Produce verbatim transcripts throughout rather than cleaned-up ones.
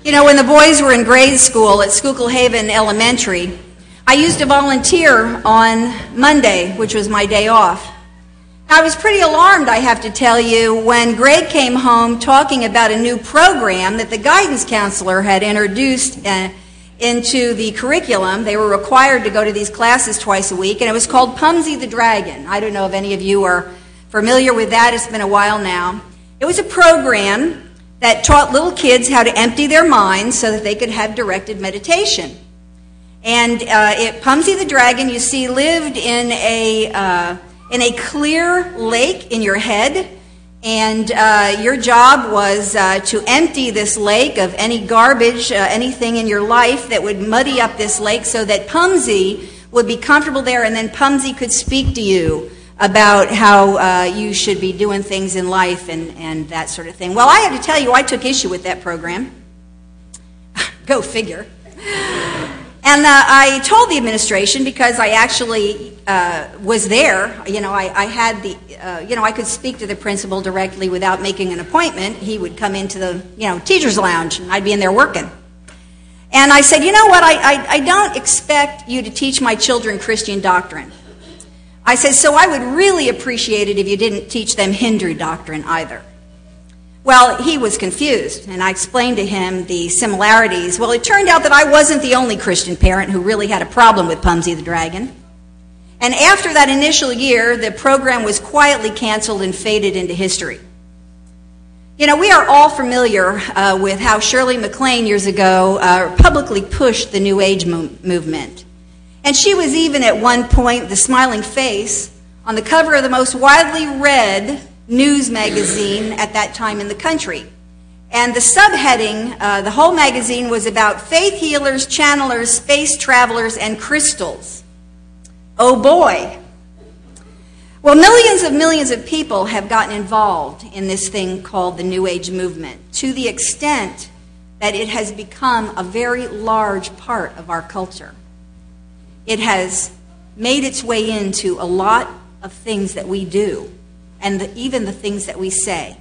You know, when the boys were in grade school at Schuylkill Haven Elementary, I used to volunteer on Monday, which was my day off. I was pretty alarmed, I have to tell you, when Greg came home talking about a new program that the guidance counselor had introduced uh, into the curriculum. They were required to go to these classes twice a week, and it was called Pumsy the Dragon. I don't know if any of you are familiar with that. It's been a while now. It was a program that taught little kids how to empty their minds so that they could have directed meditation. And uh, it, Pumsy the Dragon, you see, lived in a uh, in a clear lake in your head, and uh, your job was uh, to empty this lake of any garbage, uh, anything in your life that would muddy up this lake so that Pumsy would be comfortable there, and then Pumsy could speak to you about how uh, you should be doing things in life and, and that sort of thing. Well, I have to tell you, I took issue with that program. Go figure. And uh, I told the administration, because I actually uh, was there, you know, I, I had the, uh, you know, I could speak to the principal directly without making an appointment. He would come into the, you know, teacher's lounge, and I'd be in there working. And I said, you know what, I, I, I don't expect you to teach my children Christian doctrine. I said, so I would really appreciate it if you didn't teach them Hindu doctrine either. Well, he was confused, and I explained to him the similarities. Well, it turned out that I wasn't the only Christian parent who really had a problem with Pumsy the Dragon. And after that initial year, the program was quietly canceled and faded into history. You know, we are all familiar uh, with how Shirley MacLaine years ago uh, publicly pushed the New Age mo- movement. And she was even at one point the smiling face on the cover of the most widely read news magazine at that time in the country. And the subheading, uh, the whole magazine was about faith healers, channelers, space travelers, and crystals. Oh boy. Well, millions of millions of people have gotten involved in this thing called the New Age movement, to the extent that it has become a very large part of our culture. It has made its way into a lot of things that we do, and the, even the things that we say.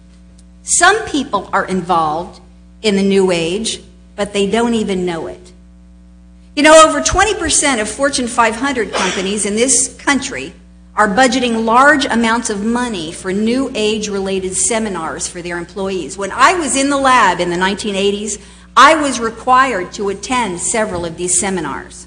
Some people are involved in the New Age, but they don't even know it. You know, over twenty percent of Fortune five hundred companies in this country are budgeting large amounts of money for New Age-related seminars for their employees. When I was in the lab in the nineteen eighties, I was required to attend several of these seminars.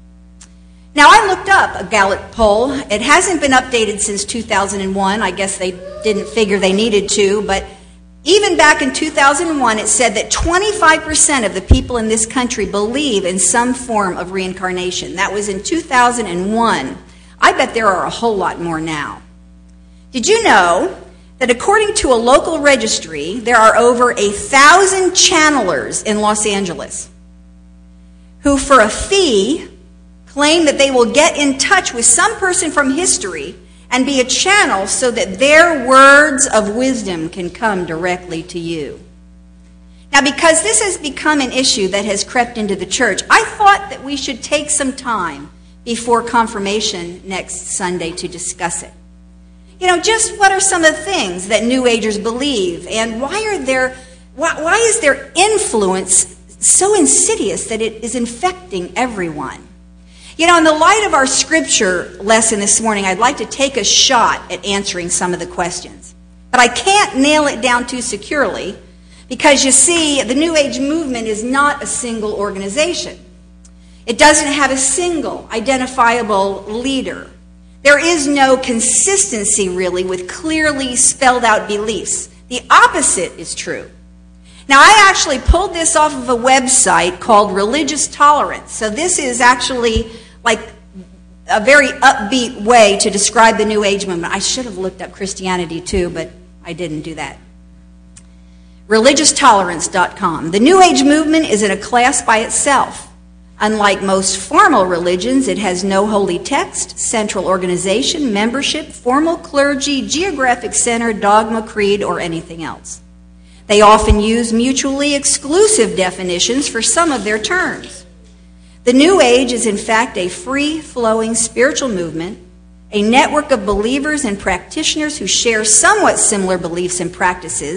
Now, I looked up a Gallup poll. It hasn't been updated since two thousand one. I guess they didn't figure they needed to, but even back in two thousand one, it said that twenty-five percent of the people in this country believe in some form of reincarnation. That was in two thousand one. I bet there are a whole lot more now. Did you know that according to a local registry, there are over a thousand channelers in Los Angeles who, for a fee, claim that they will get in touch with some person from history and be a channel so that their words of wisdom can come directly to you. Now, because this has become an issue that has crept into the church, I thought that we should take some time before confirmation next Sunday to discuss it. You know, just what are some of the things that New Agers believe, and why are there, why, why is their influence so insidious that it is infecting everyone? You know, in the light of our scripture lesson this morning, I'd like to take a shot at answering some of the questions. But I can't nail it down too securely because, you see, the New Age movement is not a single organization. It doesn't have a single identifiable leader. There is no consistency, really, with clearly spelled out beliefs. The opposite is true. Now, I actually pulled this off of a website called Religious Tolerance. So this is actually like a very upbeat way to describe the New Age movement. I should have looked up Christianity too, but I didn't do that. religious tolerance dot com. The New Age movement is in a class by itself. Unlike most formal religions, it has no holy text, central organization, membership, formal clergy, geographic center, dogma, creed, or anything else. They often use mutually exclusive definitions for some of their terms. The New Age is in fact a free-flowing spiritual movement, a network of believers and practitioners who share somewhat similar beliefs and practices,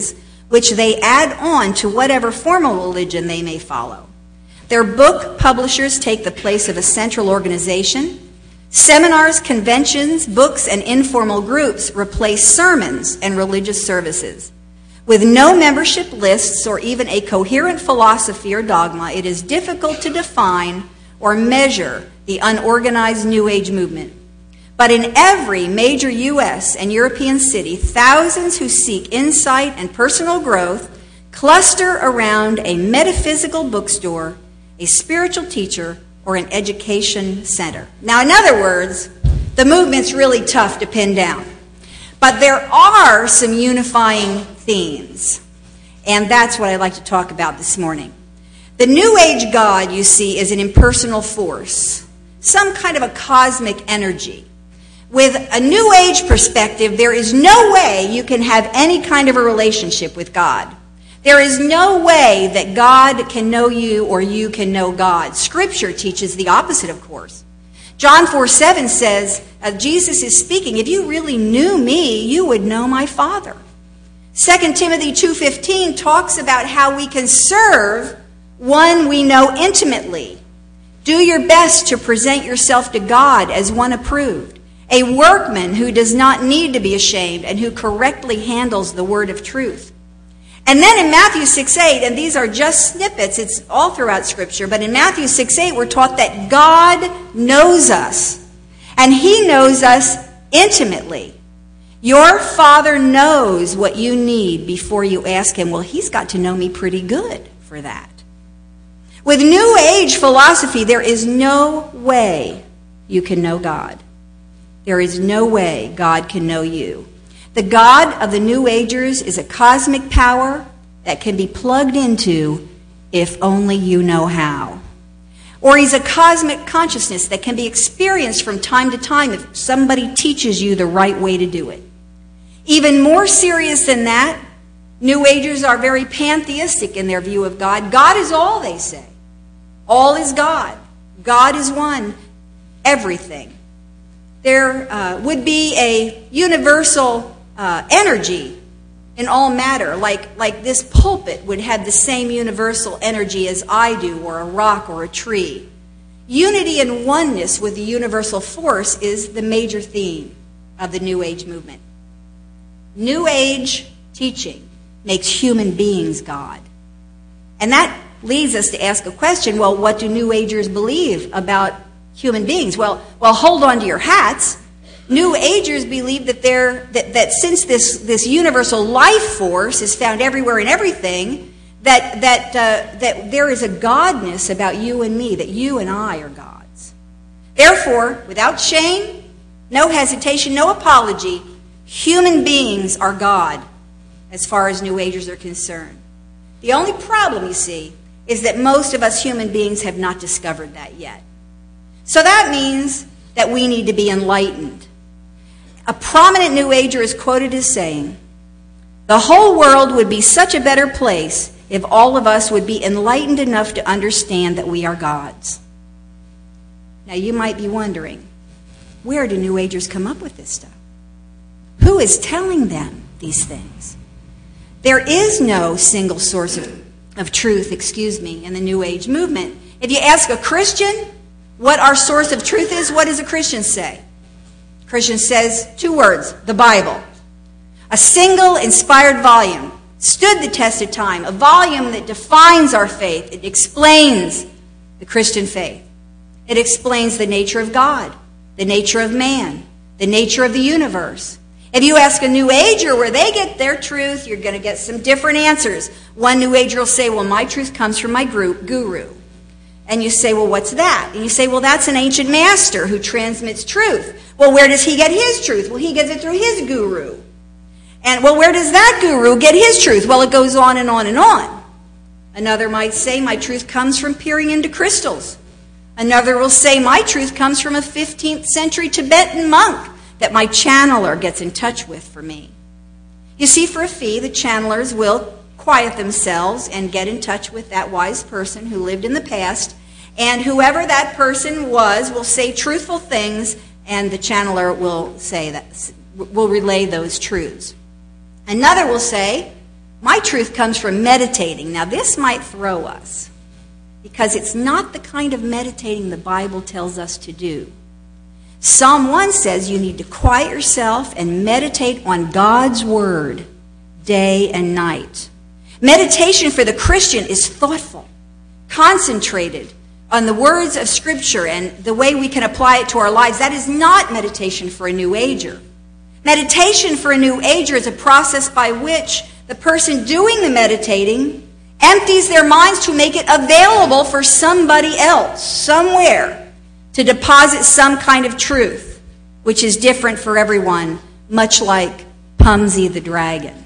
which they add on to whatever formal religion they may follow. Their book publishers take the place of a central organization. Seminars, conventions, books, and informal groups replace sermons and religious services. With no membership lists or even a coherent philosophy or dogma, it is difficult to define or measure the unorganized New Age movement. But in every major U S and European city, thousands who seek insight and personal growth cluster around a metaphysical bookstore, a spiritual teacher, or an education center. Now, in other words, the movement's really tough to pin down. But there are some unifying themes, and that's what I'd like to talk about this morning. The New Age God, you see, is an impersonal force, some kind of a cosmic energy. With a New Age perspective, there is no way you can have any kind of a relationship with God. There is no way that God can know you or you can know God. Scripture teaches the opposite, of course. John four seven says, uh, Jesus is speaking, if you really knew me, you would know my Father. Second Timothy two fifteen talks about how we can serve one we know intimately. Do your best to present yourself to God as one approved, a workman who does not need to be ashamed and who correctly handles the word of truth. And then in Matthew six eight, and these are just snippets, it's all throughout Scripture, but in Matthew six eight we're taught that God knows us, and He knows us intimately. Your Father knows what you need before you ask Him. Well, He's got to know me pretty good for that. With New Age philosophy, there is no way you can know God. There is no way God can know you. The God of the New Agers is a cosmic power that can be plugged into if only you know how. Or He's a cosmic consciousness that can be experienced from time to time if somebody teaches you the right way to do it. Even more serious than that, New Agers are very pantheistic in their view of God. God is all, they say. All is God. God is one. Everything. There uh, would be a universal uh, energy in all matter, like, like this pulpit would have the same universal energy as I do, or a rock or a tree. Unity and oneness with the universal force is the major theme of the New Age movement. New Age teaching makes human beings God. And that leads us to ask a question, well, what do New Agers believe about human beings? Well, well, hold on to your hats. New Agers believe that there that, that since this, this universal life force is found everywhere and everything, that that uh, that there is a godness about you and me, that you and I are gods. Therefore, without shame, no hesitation, no apology, human beings are God as far as New Agers are concerned. The only problem, you see, is that most of us human beings have not discovered that yet. So that means that we need to be enlightened. A prominent New Ager is quoted as saying, "The whole world would be such a better place if all of us would be enlightened enough to understand that we are gods." Now you might be wondering, where do New Agers come up with this stuff? Who is telling them these things? There is no single source of, of truth, excuse me, in the New Age movement. If you ask a Christian what our source of truth is, what does a Christian say? A Christian says two words, the Bible. A single inspired volume, stood the test of time, a volume that defines our faith. It explains the Christian faith. It explains the nature of God, the nature of man, the nature of the universe. If you ask a New Ager where they get their truth, you're going to get some different answers. One New Ager will say, well, my truth comes from my group, guru. And you say, well, what's that? And you say, well, that's an ancient master who transmits truth. Well, where does he get his truth? Well, he gets it through his guru. And, well, where does that guru get his truth? Well, it goes on and on and on. Another might say, my truth comes from peering into crystals. Another will say, my truth comes from a fifteenth century Tibetan monk that my channeler gets in touch with for me. You see, for a fee, the channelers will quiet themselves and get in touch with that wise person who lived in the past, and whoever that person was will say truthful things, and the channeler will say that, will relay those truths. Another will say, my truth comes from meditating. Now, this might throw us because it's not the kind of meditating the Bible tells us to do. Psalm one says you need to quiet yourself and meditate on God's word day and night. Meditation for the Christian is thoughtful, concentrated on the words of Scripture and the way we can apply it to our lives. That is not meditation for a New Ager. Meditation for a New Ager is a process by which the person doing the meditating empties their minds to make it available for somebody else, somewhere, to deposit some kind of truth, which is different for everyone, much like Pumsy the dragon.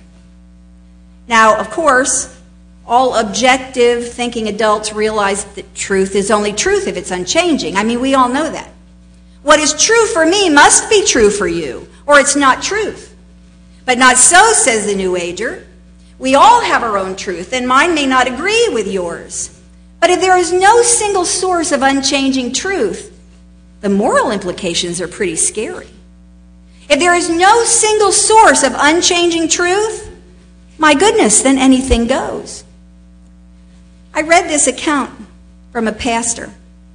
Now, of course, all objective thinking adults realize that truth is only truth if it's unchanging. I mean, we all know that. What is true for me must be true for you, or it's not truth. But not so, says the New Ager. We all have our own truth, and mine may not agree with yours. But if there is no single source of unchanging truth, the moral implications are pretty scary. If there is no single source of unchanging truth, my goodness, then anything goes. I read this account from a pastor.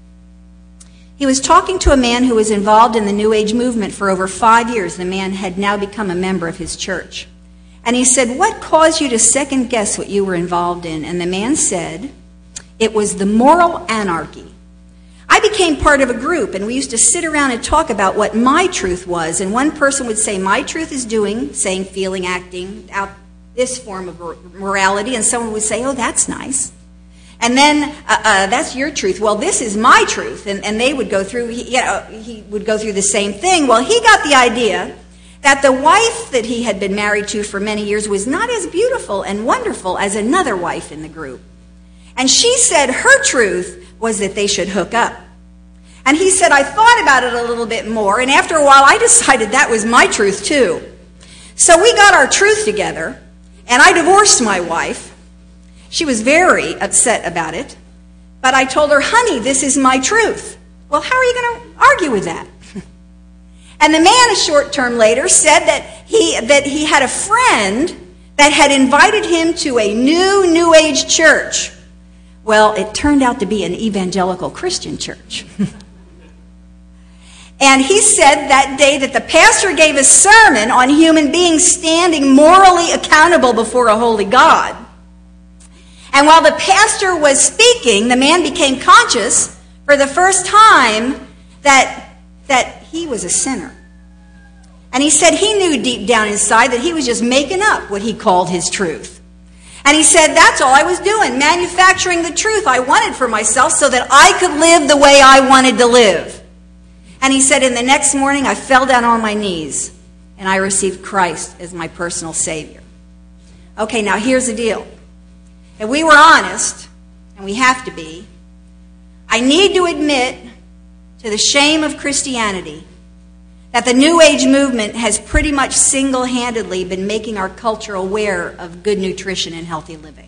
He was talking to a man who was involved in the New Age movement for over five years. The man had now become a member of his church. And he said, "What caused you to second guess what you were involved in?" And the man said, "It was the moral anarchy. I became part of a group, and we used to sit around and talk about what my truth was. And one person would say, my truth is doing, saying, feeling, acting, out this form of morality. And someone would say, oh, that's nice. And then, uh, uh, that's your truth. Well, this is my truth." And, and they would go through, he, you know, he would go through the same thing. Well, he got the idea that the wife that he had been married to for many years was not as beautiful and wonderful as another wife in the group. And she said her truth was that they should hook up. And he said, "I thought about it a little bit more, and after a while I decided that was my truth too. So we got our truth together, and I divorced my wife. She was very upset about it, but I told her, honey, this is my truth." Well, how are you going to argue with that? And the man, a short term later, said that he, that he had a friend that had invited him to a new New Age church. Well, it turned out to be an evangelical Christian church. And he said that day that the pastor gave a sermon on human beings standing morally accountable before a holy God. And while the pastor was speaking, the man became conscious for the first time that, that he was a sinner. And he said he knew deep down inside that he was just making up what he called his truth. And he said, that's all I was doing, manufacturing the truth I wanted for myself so that I could live the way I wanted to live. And he said, in the next morning, I fell down on my knees, and I received Christ as my personal Savior. Okay, now here's the deal. If we were honest, and we have to be, I need to admit, to the shame of Christianity, that the New Age movement has pretty much single-handedly been making our culture aware of good nutrition and healthy living.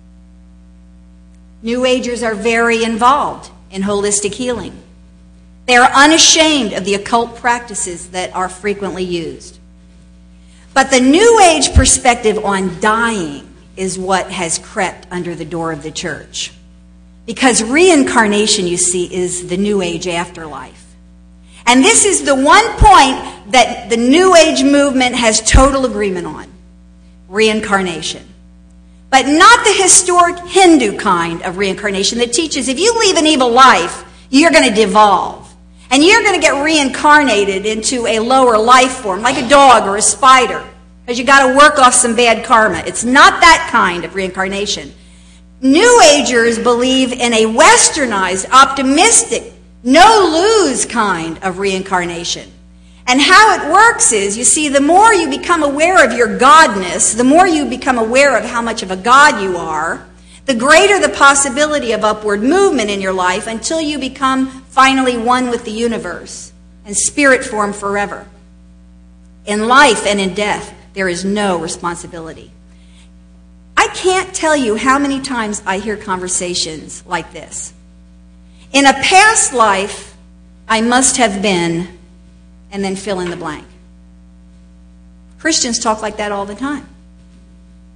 New Agers are very involved in holistic healing. They are unashamed of the occult practices that are frequently used. But the New Age perspective on dying is what has crept under the door of the church. Because reincarnation, you see, is the New Age afterlife. And this is the one point that the New Age movement has total agreement on. Reincarnation. But not the historic Hindu kind of reincarnation that teaches if you leave an evil life, you're going to devolve. And you're going to get reincarnated into a lower life form, like a dog or a spider, because you got to work off some bad karma. It's not that kind of reincarnation. New Agers believe in a westernized, optimistic, no-lose kind of reincarnation. And how it works is, you see, the more you become aware of your godness, the more you become aware of how much of a god you are, the greater the possibility of upward movement in your life until you become finally one with the universe and spirit form forever. In life and in death, there is no responsibility. I can't tell you how many times I hear conversations like this. In a past life, I must have been, and then fill in the blank. Christians talk like that all the time.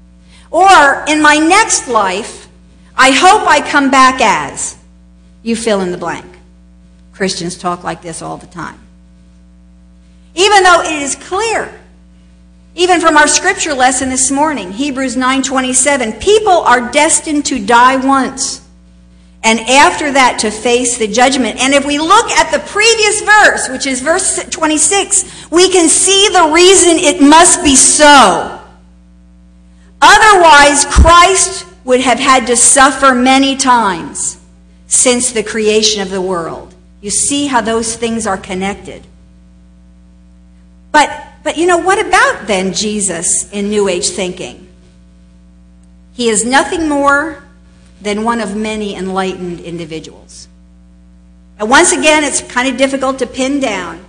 Or, in my next life, I hope I come back as, you fill in the blank. Christians talk like this all the time. Even though it is clear, even from our scripture lesson this morning, Hebrews nine twenty-seven, people are destined to die once, and after that to face the judgment. And if we look at the previous verse, which is verse twenty-six, we can see the reason it must be so. Otherwise, Christ would have had to suffer many times since the creation of the world. You see how those things are connected. But, but you know, what about then Jesus in New Age thinking? He is nothing more than one of many enlightened individuals. And once again, it's kind of difficult to pin down.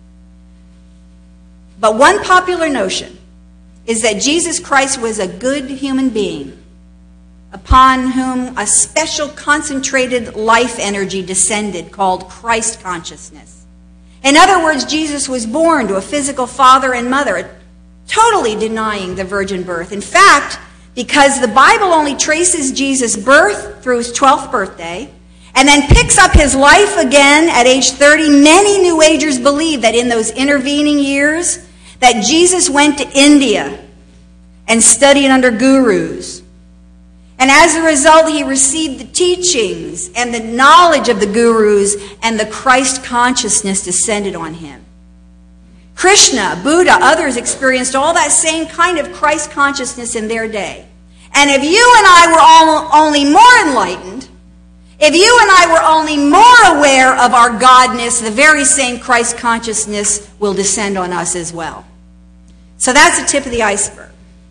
But one popular notion is that Jesus Christ was a good human being upon whom a special concentrated life energy descended called Christ consciousness. In other words, Jesus was born to a physical father and mother, totally denying the virgin birth. In fact, because the Bible only traces Jesus' birth through his twelfth birthday, and then picks up his life again at age thirty, many New Agers believe that in those intervening years, that Jesus went to India and studied under gurus. And as a result, he received the teachings and the knowledge of the gurus, and the Christ consciousness descended on him. Krishna, Buddha, others experienced all that same kind of Christ consciousness in their day. And if you and I were all only more enlightened, if you and I were only more aware of our Godness, the very same Christ consciousness will descend on us as well. So that's the tip of the iceberg.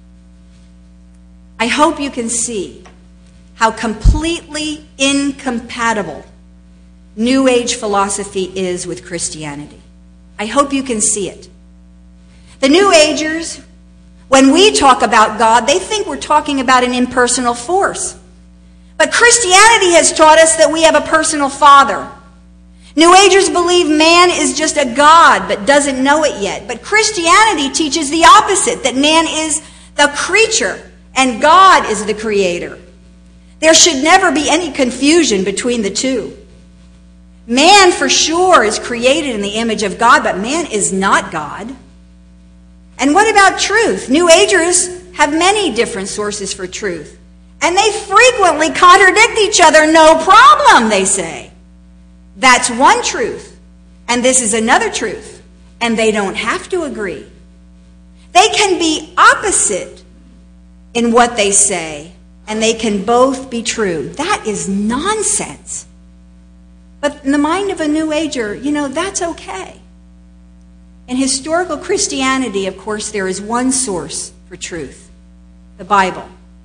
I hope you can see how completely incompatible New Age philosophy is with Christianity. I hope you can see it. The New Agers, when we talk about God, they think we're talking about an impersonal force. But Christianity has taught us that we have a personal Father. New Agers believe man is just a God, but doesn't know it yet. But Christianity teaches the opposite, that man is the creature and God is the creator. There should never be any confusion between the two. Man, for sure, is created in the image of God, but man is not God. And what about truth? New Agers have many different sources for truth, and they frequently contradict each other. No problem, they say. That's one truth, and this is another truth, and they don't have to agree. They can be opposite in what they say, and they can both be true. That is nonsense. But in the mind of a New Ager, you know, that's okay. In historical Christianity, of course, there is one source for truth, the Bible.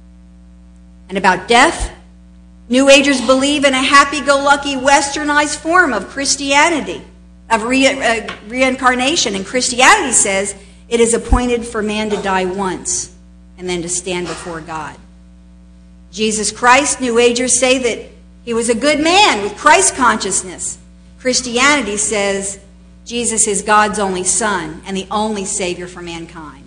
And about death, New Agers believe in a happy-go-lucky westernized form of Christianity, of re- uh, reincarnation. And Christianity says it is appointed for man to die once and then to stand before God. Jesus Christ, New Agers say that he was a good man with Christ consciousness. Christianity says Jesus is God's only Son and the only Savior for mankind.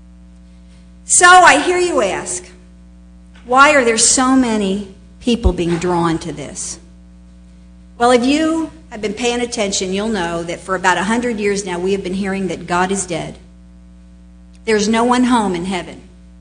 So I hear you ask, why are there so many people being drawn to this? Well, if you have been paying attention, you'll know that for about a hundred years now we have been hearing that God is dead. There's no one home in heaven.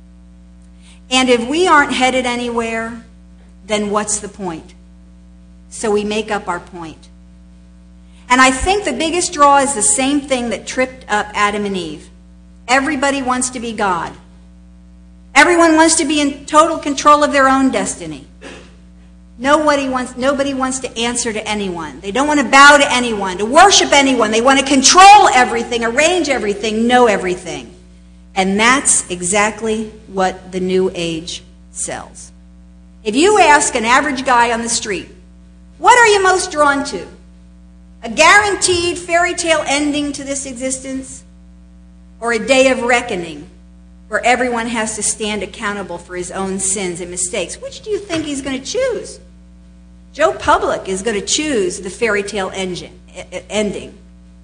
And if we aren't headed anywhere, then what's the point? So we make up our point. And I think the biggest draw is the same thing that tripped up Adam and Eve. Everybody wants to be God. Everyone wants to be in total control of their own destiny. Nobody wants, nobody wants to answer to anyone. They don't want to bow to anyone, to worship anyone. They want to control everything, arrange everything, know everything. And that's exactly what the New Age sells. If you ask an average guy on the street, what are you most drawn to? A guaranteed fairy tale ending to this existence? Or a day of reckoning where everyone has to stand accountable for his own sins and mistakes? Which do you think he's going to choose? Joe Public is going to choose the fairy tale engine, ending.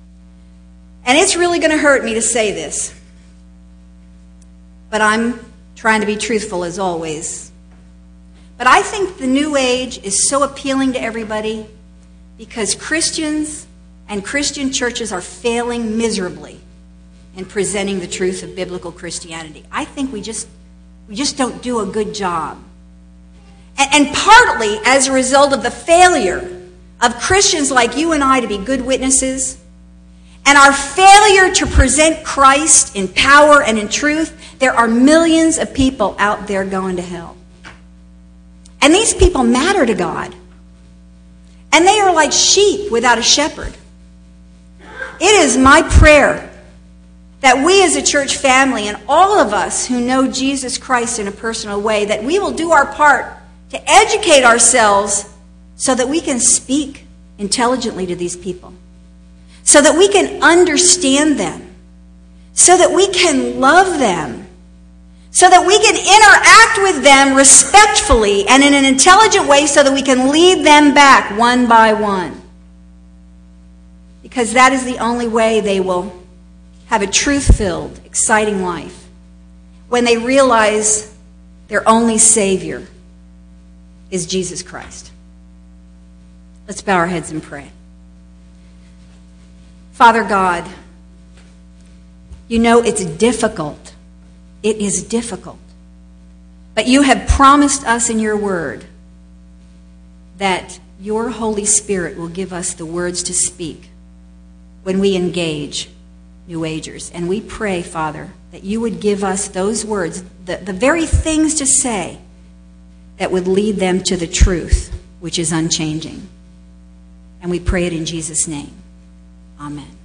And it's really going to hurt me to say this, but I'm trying to be truthful as always. But I think the New Age is so appealing to everybody because Christians and Christian churches are failing miserably in presenting the truth of biblical Christianity. I think we just we just don't do a good job. And, and partly as a result of the failure of Christians like you and I to be good witnesses, and our failure to present Christ in power and in truth, there are millions of people out there going to hell. And these people matter to God. And they are like sheep without a shepherd. It is my prayer that we as a church family and all of us who know Jesus Christ in a personal way, that we will do our part to educate ourselves so that we can speak intelligently to these people, so that we can understand them, so that we can love them, so that we can interact with them respectfully and in an intelligent way so that we can lead them back one by one. Because that is the only way they will have a truth-filled, exciting life, when they realize their only Savior is Jesus Christ. Let's bow our heads and pray. Father God, you know it's difficult. It is difficult. But you have promised us in your word that your Holy Spirit will give us the words to speak when we engage New Agers. And we pray, Father, that you would give us those words, the, the very things to say that would lead them to the truth, which is unchanging. And we pray it in Jesus' name. Amen.